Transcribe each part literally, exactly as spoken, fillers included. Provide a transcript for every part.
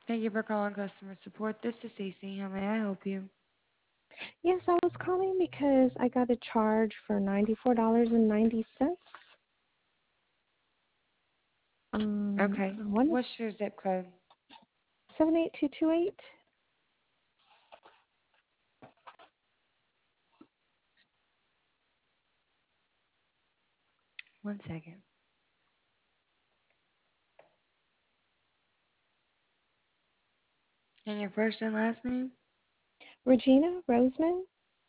Thank you for calling customer support. This is Cece. How may I help you? Yes, I was calling because I got a charge for ninety-four dollars and ninety cents. Um, Okay. I wanted What's your zip code? seven eight two two eight. One second. And your first and last name? Regina Roseman.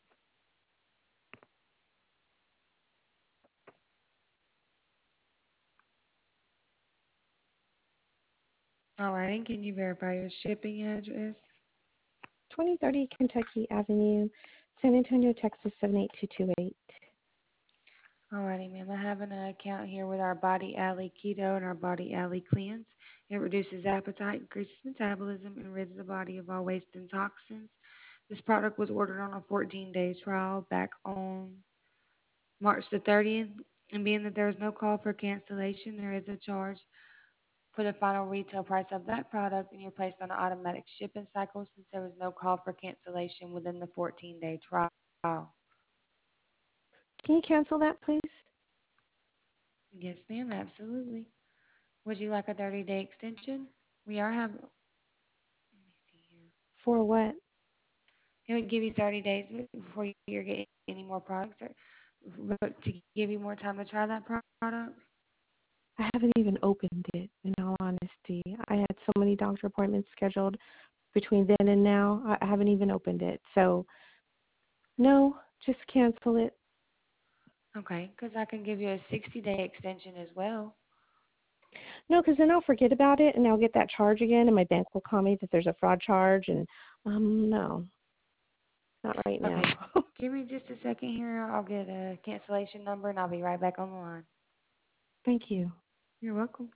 Alrighty. Can you verify your shipping address? twenty thirty Kentucky Avenue, San Antonio, Texas seven eight two two eight. Alrighty, ma'am. I have an account here with our Body Alley Keto and our Body Alley Cleanse. It reduces appetite, increases metabolism, and rids the body of all waste and toxins. This product was ordered on a fourteen-day trial back on March the thirtieth. And being that there is no call for cancellation, there is a charge for the final retail price of that product, and you're placed on an automatic shipping cycle since there was no call for cancellation within the fourteen-day trial. Can you cancel that, please? Yes, ma'am, absolutely. Would you like a thirty-day extension? We are having, let me see here. For what? It would give you thirty days before you're getting any more products, or, but to give you more time to try that product. I haven't even opened it, in all honesty. I had so many doctor appointments scheduled between then and now. I I haven't even opened it. So, no, just cancel it. Okay, because I can give you a sixty-day extension as well. No, because then I'll forget about it and I'll get that charge again, and my bank will call me that there's a fraud charge. And um, no, not right now. Okay, give me just a second here. I'll get a cancellation number and I'll be right back on the line. Thank you. You're welcome.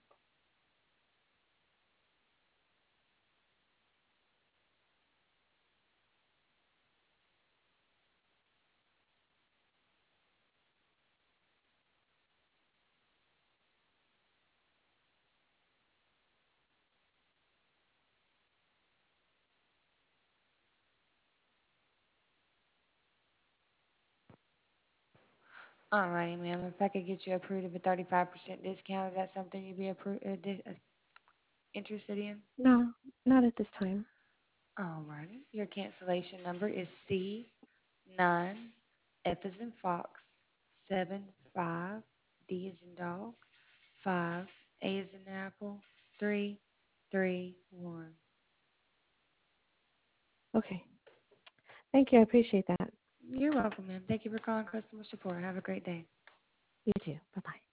All righty, ma'am. If I could get you approved of a thirty-five percent discount, is that something you'd be appro- uh, di- uh, interested in? No, not at this time. All righty. Your cancellation number is C nine F as in Fox seven five D as in dog five A as in apple three three one. Okay. Thank you. I appreciate that. You're welcome, ma'am. Thank you for calling customer support. Have a great day. You too. Bye bye.